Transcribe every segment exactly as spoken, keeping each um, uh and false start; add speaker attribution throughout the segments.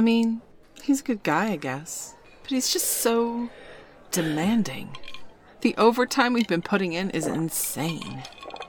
Speaker 1: mean, he's a good guy, I guess. But he's just so demanding. The overtime we've been putting in is insane.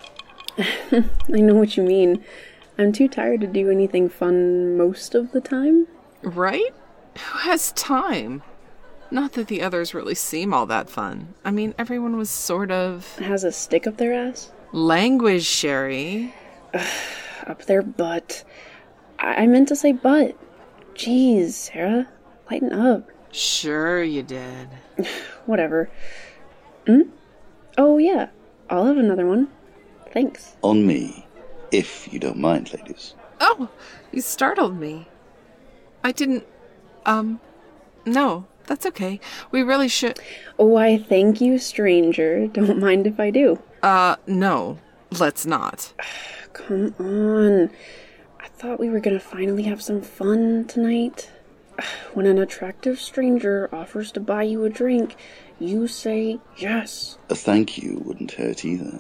Speaker 2: I know what you mean. I'm too tired to do anything fun most of the time.
Speaker 1: Right? Who has time? Not that the others really seem all that fun. I mean, everyone was sort of...
Speaker 2: Has a stick up their ass?
Speaker 1: Language, Sherry.
Speaker 2: Up their butt. I-, I meant to say butt. Jeez, Sarah. Lighten up.
Speaker 1: Sure you did.
Speaker 2: Whatever. Hmm? Oh, yeah. I'll have another one. Thanks.
Speaker 3: On me, if you don't mind, ladies.
Speaker 1: Oh, you startled me. I didn't... Um, no, that's okay. We really should...
Speaker 2: Why, thank you, stranger. Don't mind if I do.
Speaker 1: Uh, no, let's not.
Speaker 2: Come on. I thought we were gonna finally have some fun tonight. When an attractive stranger offers to buy you a drink, you say yes.
Speaker 3: A thank you wouldn't hurt either.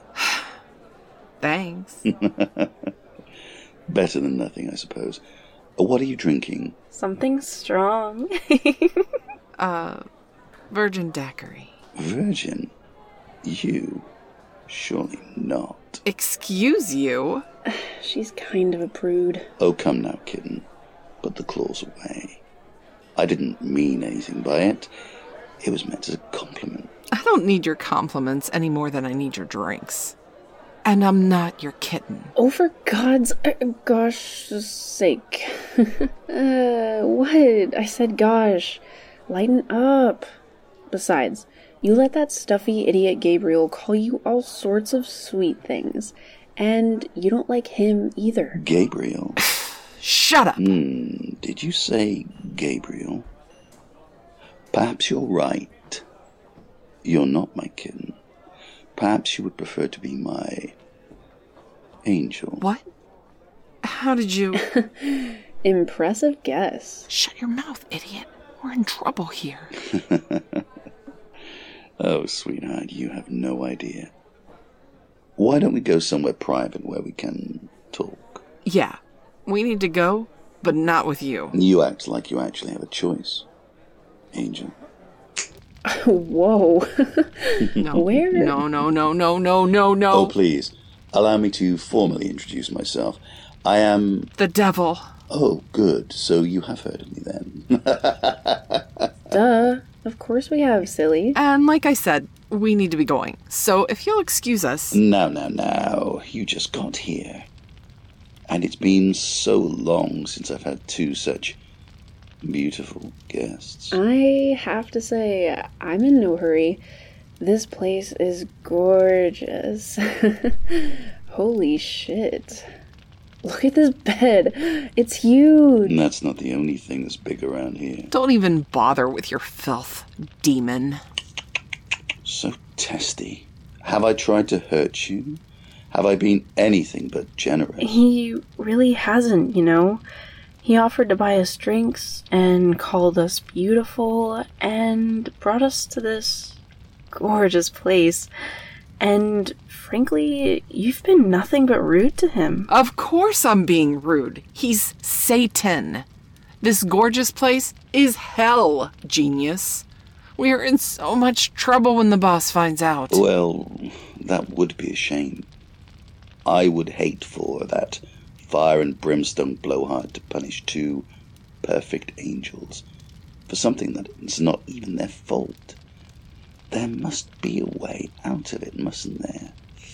Speaker 1: Thanks.
Speaker 3: Better than nothing, I suppose. What are you drinking?
Speaker 2: Something strong.
Speaker 1: uh, Virgin Daiquiri.
Speaker 3: Virgin? You? Surely not.
Speaker 1: Excuse you?
Speaker 2: She's kind of a prude.
Speaker 3: Oh, come now, kitten. Put the claws away. I didn't mean anything by it. It was meant as a compliment.
Speaker 1: I don't need your compliments any more than I need your drinks. And I'm not your kitten.
Speaker 2: Oh, for God's uh, gosh sake. uh, what? I said gosh. Lighten up. Besides, you let that stuffy idiot Gabriel call you all sorts of sweet things. And you don't like him either.
Speaker 3: Gabriel?
Speaker 1: Shut up!
Speaker 3: Hmm, did you say Gabriel? Perhaps you're right. You're not my kitten. Perhaps you would prefer to be my angel.
Speaker 1: What? How did you...
Speaker 2: Impressive guess.
Speaker 1: Shut your mouth, idiot. We're in trouble here.
Speaker 3: Oh, sweetheart, you have no idea. Why don't we go somewhere private where we can talk?
Speaker 1: Yeah, we need to go, but not with you.
Speaker 3: You act like you actually have a choice, Angel.
Speaker 2: Whoa.
Speaker 1: No.
Speaker 2: Where?
Speaker 1: No, no, no, no, no, no, no.
Speaker 3: Oh, please. Allow me to formally introduce myself. I am...
Speaker 1: The devil.
Speaker 3: Oh, good. So you have heard of me then.
Speaker 2: Duh. Of course we have, silly.
Speaker 1: And like I said, we need to be going. So if you'll excuse us...
Speaker 3: Now, now, now. You just got here. And it's been so long since I've had two such beautiful guests.
Speaker 2: I have to say, I'm in no hurry. This place is gorgeous. Holy shit. Look at this bed. It's huge.
Speaker 3: And that's not the only thing that's big around here.
Speaker 1: Don't even bother with your filth, demon.
Speaker 3: So testy. Have I tried to hurt you? Have I been anything but generous?
Speaker 2: He really hasn't, you know. He offered to buy us drinks and called us beautiful and brought us to this gorgeous place. And frankly, you've been nothing but rude to him.
Speaker 1: Of course I'm being rude. He's Satan. This gorgeous place is hell, genius. We are in so much trouble when the boss finds out.
Speaker 3: Well, that would be a shame. I would hate for that fire and brimstone blowhard to punish two perfect angels for something that is not even their fault. There must be a way out of it, mustn't there?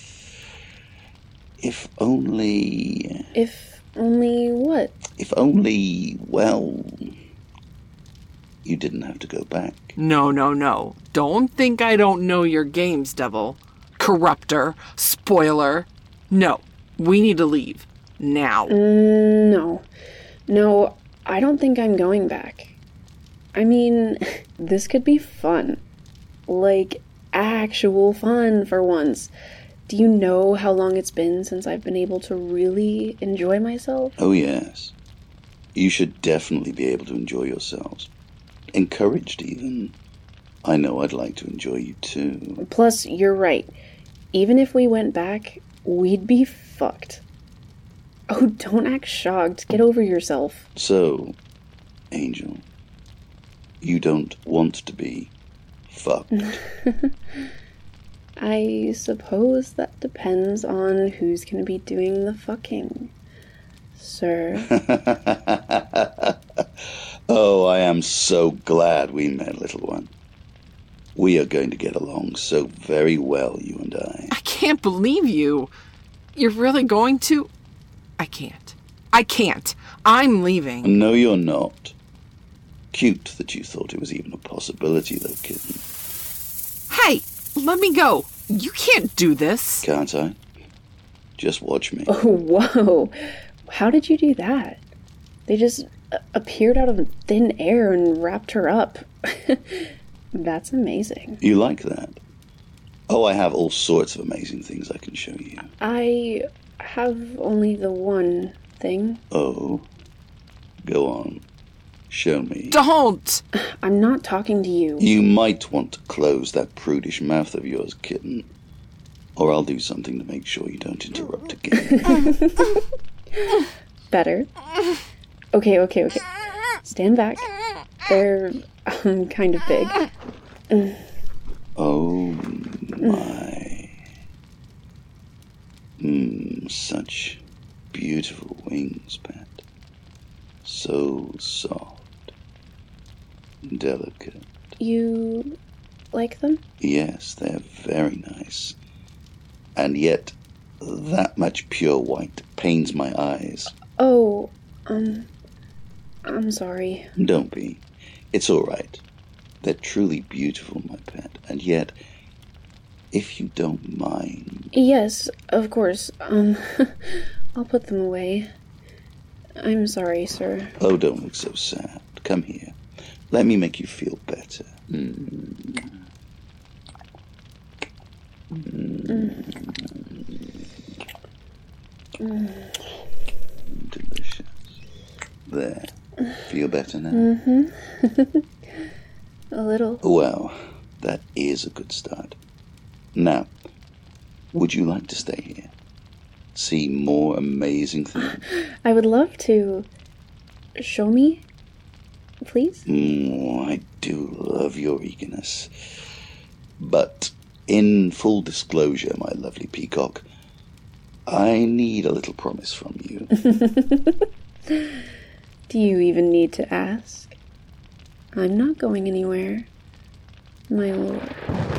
Speaker 3: If only...
Speaker 2: If only what?
Speaker 3: If only, well, you didn't have to go back.
Speaker 1: No, no, no. Don't think I don't know your games, devil. Corrupter. Spoiler. No, we need to leave. Now.
Speaker 2: Mm, no. No, I don't think I'm going back. I mean, this could be fun. Like, actual fun for once. Do you know how long it's been since I've been able to really enjoy myself?
Speaker 3: Oh, yes. You should definitely be able to enjoy yourselves. Encouraged, even. I know I'd like to enjoy you, too.
Speaker 2: Plus, you're right. Even if we went back, we'd be fucked. Oh, don't act shocked. Get over yourself.
Speaker 3: So, Angel, you don't want to be fucked.
Speaker 2: I suppose that depends on who's going to be doing the fucking, sir.
Speaker 3: Oh, I am so glad we met, little one. We are going to get along so very well, you and I.
Speaker 1: I can't believe you. You're really going to? I can't. I can't. I'm leaving.
Speaker 3: No, you're not. Cute that you thought it was even a possibility, though, kitten.
Speaker 1: Hey, let me go. You can't do this.
Speaker 3: Can't I? Just watch me.
Speaker 2: Oh, whoa. How did you do that? They just uh, appeared out of thin air and wrapped her up. That's amazing.
Speaker 3: You like that? Oh, I have all sorts of amazing things I can show you.
Speaker 2: I have only the one thing.
Speaker 3: Oh? Go on. Show me.
Speaker 1: Don't!
Speaker 2: I'm not talking to you.
Speaker 3: You might want to close that prudish mouth of yours, kitten. Or I'll do something to make sure you don't interrupt again.
Speaker 2: Better. Okay, okay, okay. Stand back. They're um, kind of big.
Speaker 3: Oh my. Mmm, such beautiful wings, Pat. So soft. Delicate.
Speaker 2: You like them?
Speaker 3: Yes, they're very nice. And yet, that much pure white pains my eyes.
Speaker 2: Oh, um, I'm sorry.
Speaker 3: Don't be. It's all right. They're truly beautiful, my pet. And yet, if you don't mind...
Speaker 2: Yes, of course. Um, I'll put them away. I'm sorry, sir.
Speaker 3: Oh, don't look so sad. Come here. Let me make you feel better. Mm. Mm. Mm. Delicious. There. Feel better now?
Speaker 2: Mm-hmm. A little.
Speaker 3: Well, that is a good start. Now, would you like to stay here? See more amazing things?
Speaker 2: I would love to. Show me, please?
Speaker 3: Mm, I do love your eagerness. But in full disclosure, my lovely peacock, I need a little promise from you.
Speaker 2: Do you even need to ask? I'm not going anywhere, my lord.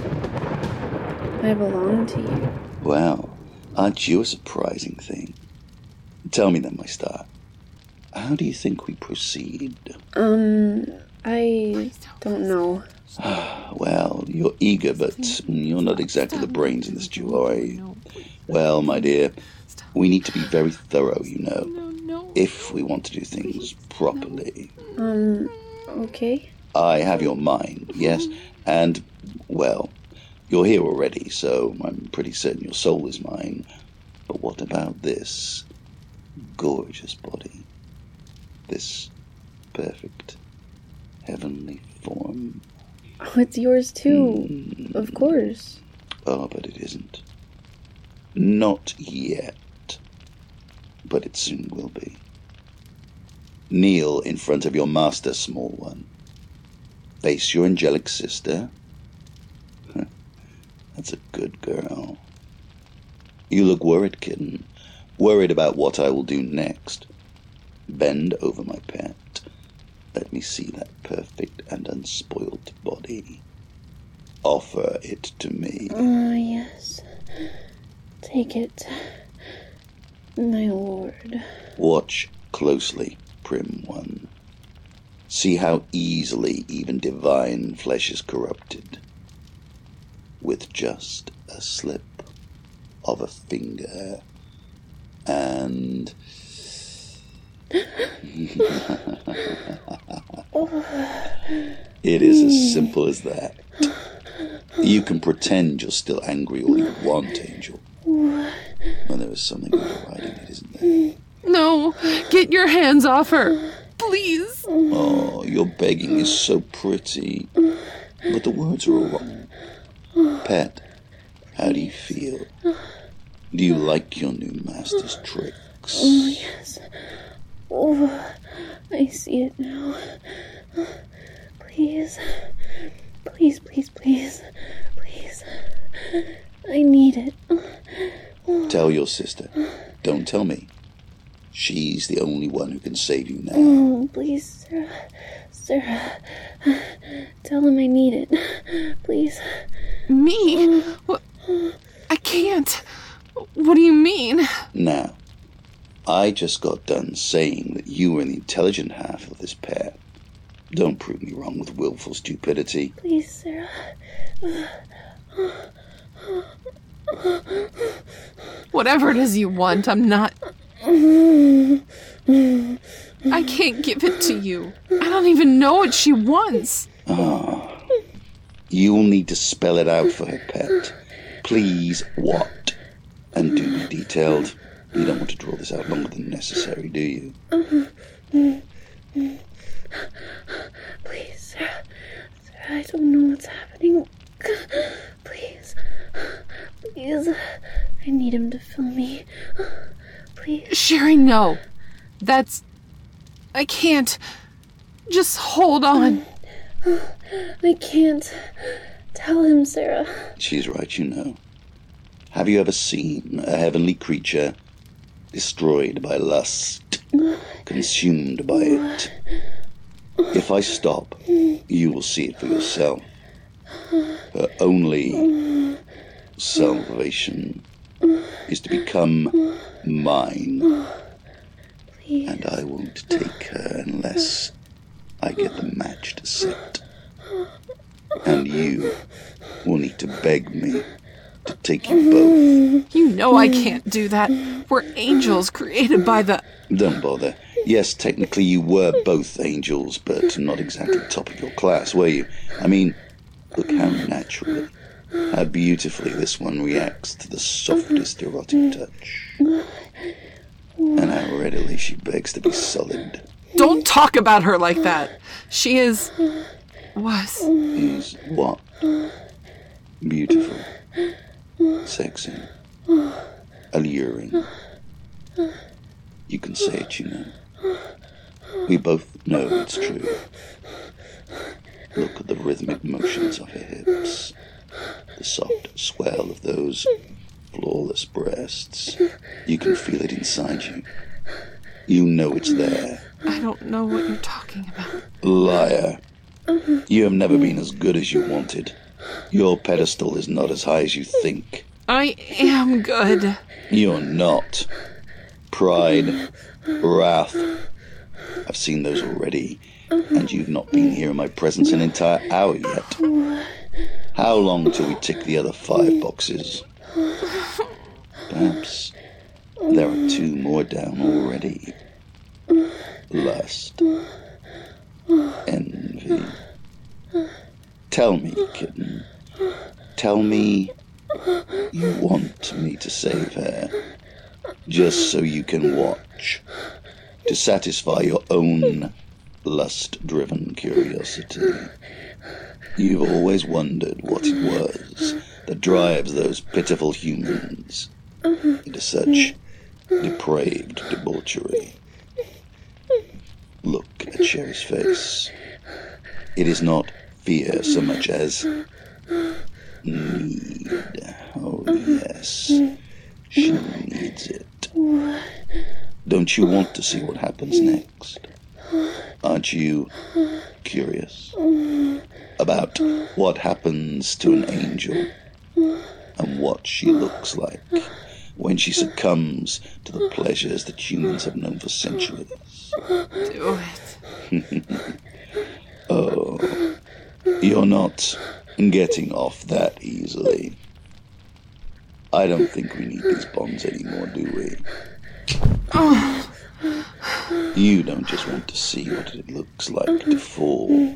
Speaker 2: I belong to you.
Speaker 3: Well, aren't you a surprising thing? Tell me then, my star. How do you think we proceed?
Speaker 2: Um, I don't know.
Speaker 3: Well, you're eager, but you're not exactly the brains in this duo, are you? Well, my dear, we need to be very thorough, you know, if we want to do things properly.
Speaker 2: Um, okay.
Speaker 3: I have your mind, yes, and, well, you're here already, so I'm pretty certain your soul is mine. But what about this gorgeous body? This perfect, heavenly form?
Speaker 2: Oh, it's yours too,
Speaker 3: Mm.
Speaker 2: of course.
Speaker 3: Oh, but it isn't. Not yet. But it soon will be. Kneel in front of your master, small one. Face your angelic sister. That's a good girl. You look worried, kitten. Worried about what I will do next. Bend over, my pet. Let me see that perfect and unspoilt body. Offer it to me.
Speaker 2: Ah, yes. Take it, my lord.
Speaker 3: Watch closely, prim one. See how easily even divine flesh is corrupted. With just a slip of a finger. And... It is as simple as that. You can pretend you're still angry all you want, Angel. When there is something overriding it, isn't there?
Speaker 1: No, get your hands off her. Please.
Speaker 3: Oh, your begging is so pretty. But the words are all wrong. Pet, how do you feel? Do you like your new master's tricks?
Speaker 2: Oh, yes. Oh, I see it now. Please. Please, please, please. Please. I need it.
Speaker 3: Tell your sister. Don't tell me. She's the only one who can save you now.
Speaker 2: Oh, please, Sarah. Sarah. Tell him I need it. Please.
Speaker 1: Me? What? I can't. What do you mean?
Speaker 3: Now, I just got done saying that you were the intelligent half of this pair. Don't prove me wrong with willful stupidity.
Speaker 2: Please, Sarah.
Speaker 1: Whatever it is you want, I'm not... I can't give it to you. I don't even know what she wants.
Speaker 3: Ah, you'll need to spell it out for her, pet. Please, what? And do be detailed. You don't want to draw this out longer than necessary, do you?
Speaker 2: Please, Sarah. Sarah, I don't know what's happening. Please. Please. I need him to fill me. Please.
Speaker 1: Sherry, no. That's... I can't. Just hold on.
Speaker 2: I can't. Tell him, Sarah.
Speaker 3: She's right, you know. Have you ever seen a heavenly creature destroyed by lust, consumed by it? If I stop, you will see it for yourself. Her only salvation is to become mine.
Speaker 2: Please.
Speaker 3: And I won't take her unless I get the match to set. And you will need to beg me to take you both.
Speaker 1: You know I can't do that. We're angels created by the...
Speaker 3: Don't bother. Yes, technically you were both angels, but not exactly top of your class, were you? I mean, look how naturally, how beautifully this one reacts to the softest erotic touch. And how readily she begs to be sullied.
Speaker 1: Don't talk about her like that. She is... was...
Speaker 3: Is what? Beautiful. Sexy. Alluring. You can say it, you know. We both know it's true. Look at the rhythmic motions of her hips, the soft swell of those flawless breasts. You can feel it inside you. You know it's there.
Speaker 1: I don't know what you're talking about.
Speaker 3: Liar. You have never been as good as you wanted. Your pedestal is not as high as you think.
Speaker 1: I am good.
Speaker 3: You're not. Pride, wrath. I've seen those already, and you've not been here in my presence an entire hour yet. How long till we tick the other five boxes? Perhaps there are two more down already. Lust. Envy. Tell me, kitten. Tell me you want me to save her, just so you can watch, to satisfy your own lust-driven curiosity. You've always wondered what it was that drives those pitiful humans into such depraved debauchery. Look at Sherry's face. It is not fear so much as need. Oh, yes. She needs it. Don't you want to see what happens next? Aren't you curious about what happens to an angel and what she looks like when she succumbs to the pleasures that humans have known for centuries?
Speaker 1: Do it.
Speaker 3: Oh, you're not getting off that easily. I don't think we need these bonds anymore, do we?
Speaker 1: Oh.
Speaker 3: You don't just want to see what it looks like to fall.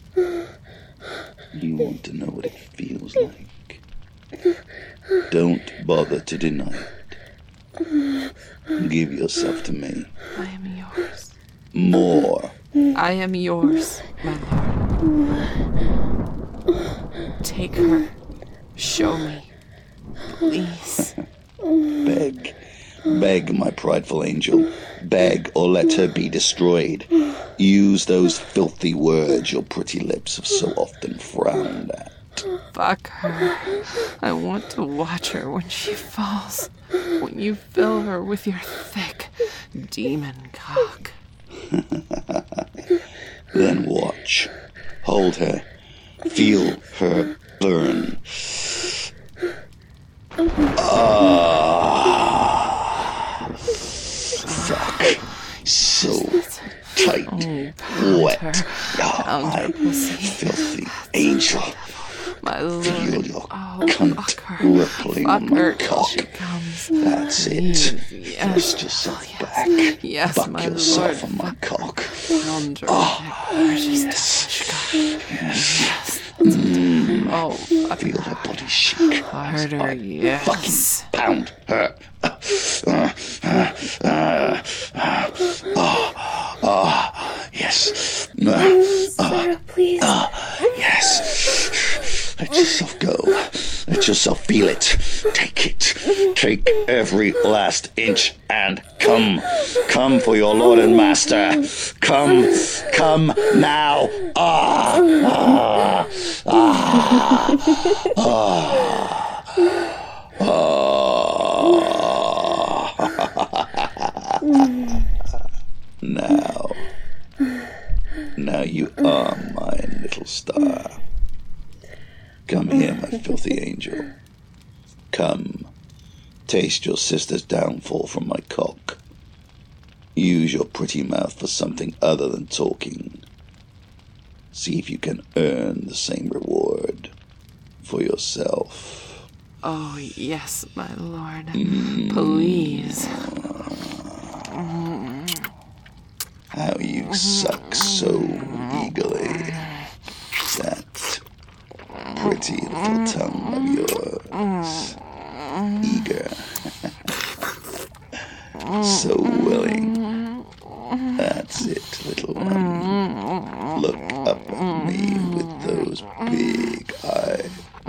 Speaker 3: You want to know what it feels like. Don't bother to deny it. Give yourself to me.
Speaker 1: I am yours.
Speaker 3: More.
Speaker 1: I am yours, my lord. Take her. Show me. Please.
Speaker 3: Beg. Beg, my prideful angel. Beg, or let her be destroyed. Use those filthy words your pretty lips have so often frowned at.
Speaker 1: Fuck her. I want to watch her when she falls. When you fill her with your thick demon cock.
Speaker 3: Then watch. Hold her. Feel her burn. Ah. Fuck. So tight.
Speaker 1: Oh,
Speaker 3: wet.
Speaker 1: her.
Speaker 3: Oh,
Speaker 1: Pound
Speaker 3: my
Speaker 1: her pussy.
Speaker 3: filthy angel.
Speaker 1: My lord.
Speaker 3: Feel your
Speaker 1: Oh,
Speaker 3: cunt
Speaker 1: fuck her.
Speaker 3: rippling
Speaker 1: Fuck
Speaker 3: on my
Speaker 1: her till
Speaker 3: cock.
Speaker 1: she comes.
Speaker 3: That's it.
Speaker 1: Yes.
Speaker 3: Thrust yourself
Speaker 1: Oh, yes.
Speaker 3: back.
Speaker 1: Yes,
Speaker 3: Buck
Speaker 1: my
Speaker 3: yourself
Speaker 1: lord.
Speaker 3: on my cock.
Speaker 1: Pound her.
Speaker 3: Oh,
Speaker 1: She's
Speaker 3: yes.
Speaker 1: yes.
Speaker 3: Yes.
Speaker 1: Yes. Mm. Oh, fuck
Speaker 3: Feel her body shake.
Speaker 1: harder. Yes.
Speaker 3: Fucking pound her. Uh, uh, uh, uh, oh, oh, yes. Uh,
Speaker 2: Sarah, please.
Speaker 3: uh, yes. Let yourself go. Let yourself feel it. Take it. Take every last inch and come. Come for your Lord and Master. Come. Come now. Ah. Ah. Ah. Ah. Ah. Now. Now you are my little star. Come here, my filthy angel. Come. Taste your sister's downfall from my cock. Use your pretty mouth for something other than talking. See if you can earn the same reward for yourself.
Speaker 1: Oh, yes, my lord. Please.
Speaker 3: How you suck so eagerly. That pretty little tongue of yours. Eager. So willing. That's it, little one. Look up at me with those big eyes.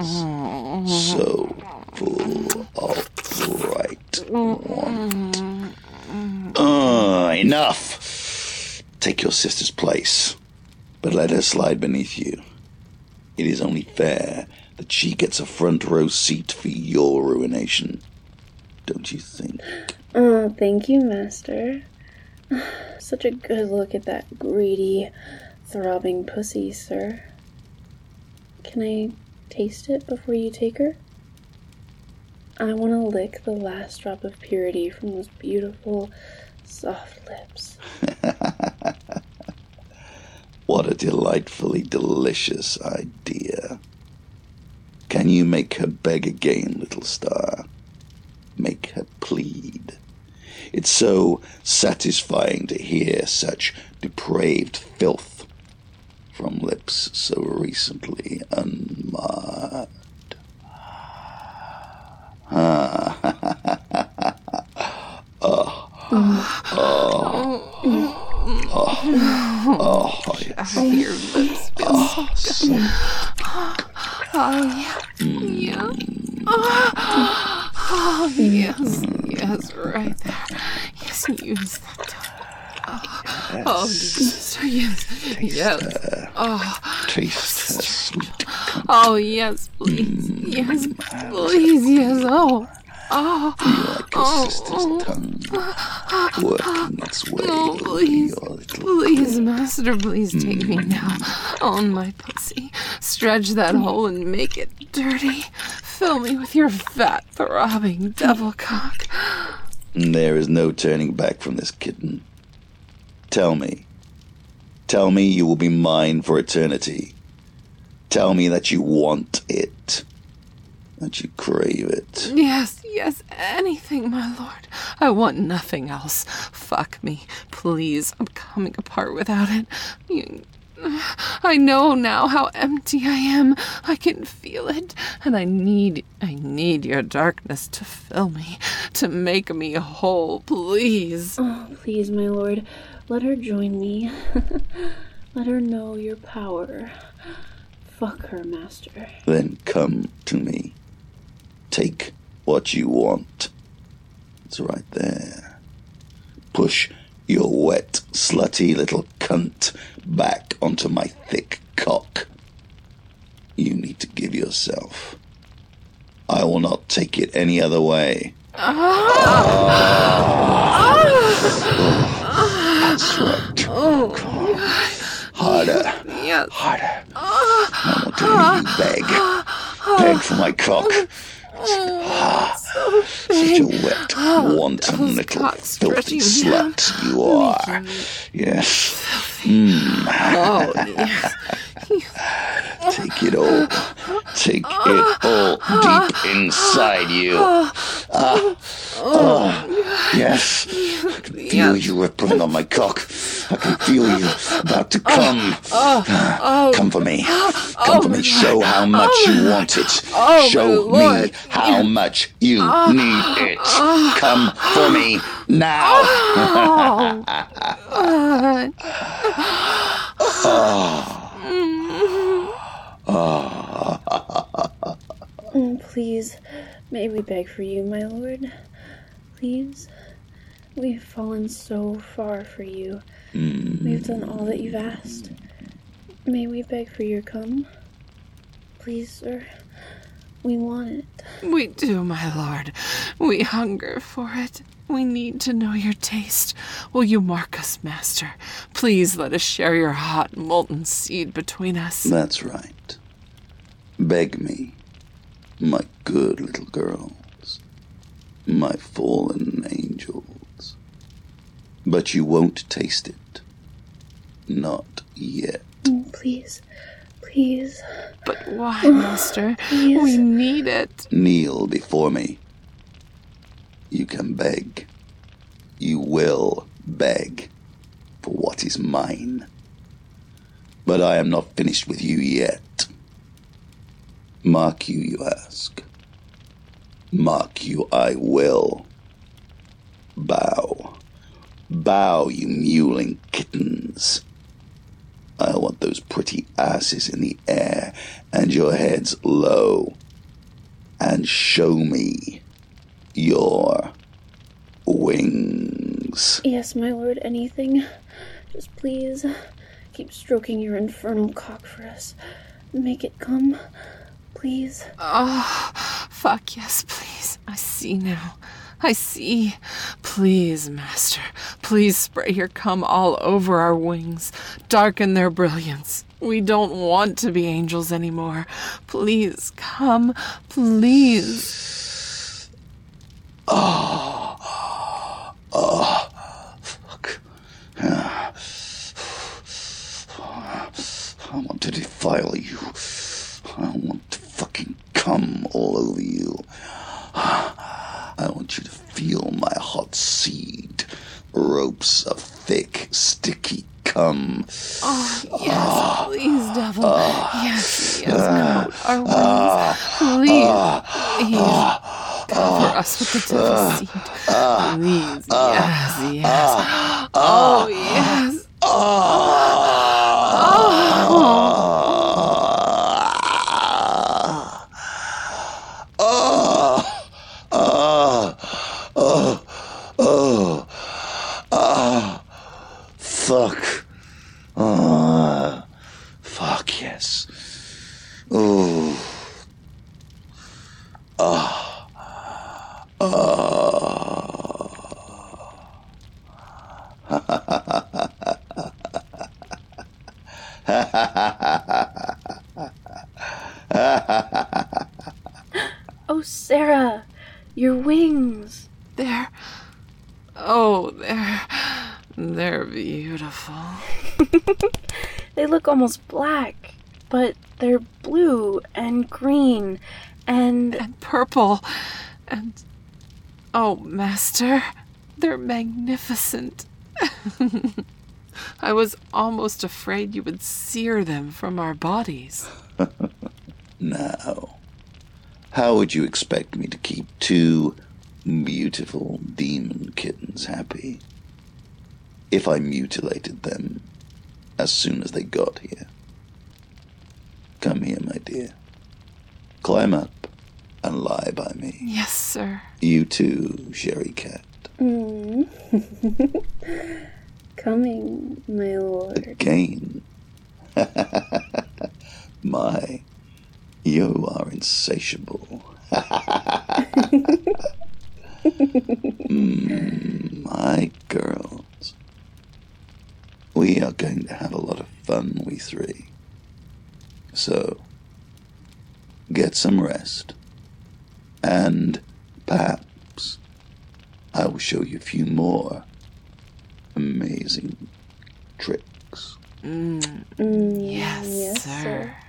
Speaker 3: So full of bright want. Uh, enough! Take your sister's place, but let her slide beneath you. It is only fair that she gets a front row seat for your ruination. Don't you think?
Speaker 2: Oh, thank you, Master. Such a good look at that greedy, throbbing pussy, sir. Can I taste it before you take her? I want to lick the last drop of purity from those beautiful, soft lips.
Speaker 3: What a delightfully delicious idea. Can you make her beg again, little star? Make her plead. It's so satisfying to hear such depraved filth from lips so recently unmarred. Ah. Oh. Oh. Oh. Oh. Yes.
Speaker 1: Your lips feel
Speaker 3: Oh, so
Speaker 1: Oh, yeah. Yeah. Oh, oh, yes. Yes, right there. Yes, use that tongue. Oh, oh, yes. Yes. Yes. Oh,
Speaker 3: taste her sweet.
Speaker 1: oh, yes, please. Yes, please. Yes. Oh. Oh,
Speaker 3: You like your
Speaker 1: oh,
Speaker 3: sister's
Speaker 1: oh,
Speaker 3: tongue working its way
Speaker 1: oh,
Speaker 3: over
Speaker 1: please,
Speaker 3: your little
Speaker 1: please, master, please take me now. On my pussy, stretch that hole and make it dirty. Fill me with your fat, throbbing devil cock.
Speaker 3: There is no turning back from this kitten. Tell me. Tell me you will be mine for eternity. Tell me that you want it. That you crave it.
Speaker 1: Yes, yes, anything, my lord. I want nothing else. Fuck me, please. I'm coming apart without it. You, I know now how empty I am. I can feel it, and I need, I need your darkness to fill me, to make me whole, please.
Speaker 2: Oh, please, my lord, let her join me. Let her know your power. Fuck her, master.
Speaker 3: Then come to me. Take what you want. That's right there. Push your wet, slutty little cunt back onto my thick cock. You need to give yourself. I will not take it any other way. Oh. Oh, that's right.
Speaker 1: Oh,
Speaker 3: Come on. Harder.
Speaker 1: Yes.
Speaker 3: Harder. I want to hear you beg. Beg for my cock.
Speaker 1: Oh, so
Speaker 3: Such a wet, wanton little filthy slut you are. Yes. Mm.
Speaker 1: Oh, yes.
Speaker 3: Take it all. Take it all deep inside you. Ah. Oh, yes. I can feel you rippling on my cock. I can feel you about to come. Come for me. Come for me. Show how much you want it. Show me how much you need it. Come for me now.
Speaker 2: Oh, please, may we beg for you, my lord? Please? We've fallen so far for you. We've done all that you've asked. May we beg for your come? Please, sir. We want it.
Speaker 1: We do, my lord. We hunger for it. We need to know your taste. Will you mark us, master? Please let us share your hot, molten seed between us.
Speaker 3: That's right. Beg me, my good little girls, my fallen angels. But you won't taste it. Not yet.
Speaker 2: Oh, please. Please.
Speaker 1: But why, master?
Speaker 2: Please.
Speaker 1: We need it.
Speaker 3: Kneel before me. You can beg. You will beg for what is mine. But I am not finished with you yet. Mark you, you ask. Mark you, I will. Bow. Bow, you mewling kittens. I want those pretty asses in the air and your heads low. And show me your wings.
Speaker 2: Yes, my lord, anything. Just please keep stroking your infernal cock for us. Make it come, please.
Speaker 1: Oh, fuck yes, please. I see now. I see. Please, master, please spray your cum all over our wings. Darken their brilliance. We don't want to be angels anymore. Please, come, please.
Speaker 3: Oh, oh, fuck. I want to defile you. I want to fucking come all over you. I want you to feel my hot seed. Ropes of thick, sticky cum.
Speaker 1: Oh, yes, oh, please, devil. Oh, yes, yes, coat our wings. Please, please. Cover us with the devil's seed. Please, yes, yes. Oh, yes. Oh.
Speaker 3: Fuck. Oh, fuck yes. Oh. Oh.
Speaker 2: Oh, Sarah, your wings.
Speaker 1: They're... Oh, they're... They're beautiful.
Speaker 2: They look almost black, but they're blue and green and...
Speaker 1: And purple. And... Oh, master, they're magnificent. I was almost afraid you would sear them from our bodies.
Speaker 3: Now, how would you expect me to keep two beautiful demon kittens happy if I mutilated them as soon as they got here? Come here, my dear. Climb up and lie by me.
Speaker 1: Yes, sir.
Speaker 3: You too, Sherry Cat.
Speaker 2: Mm. Coming, my lord.
Speaker 3: Again. My, you are insatiable. mm, my girls. We are going to have a lot of fun, we three. So, get some rest. And perhaps I will show you a few more amazing tricks.
Speaker 1: Mm.
Speaker 2: Mm,
Speaker 1: Yes,
Speaker 2: yes,
Speaker 1: sir.
Speaker 2: sir.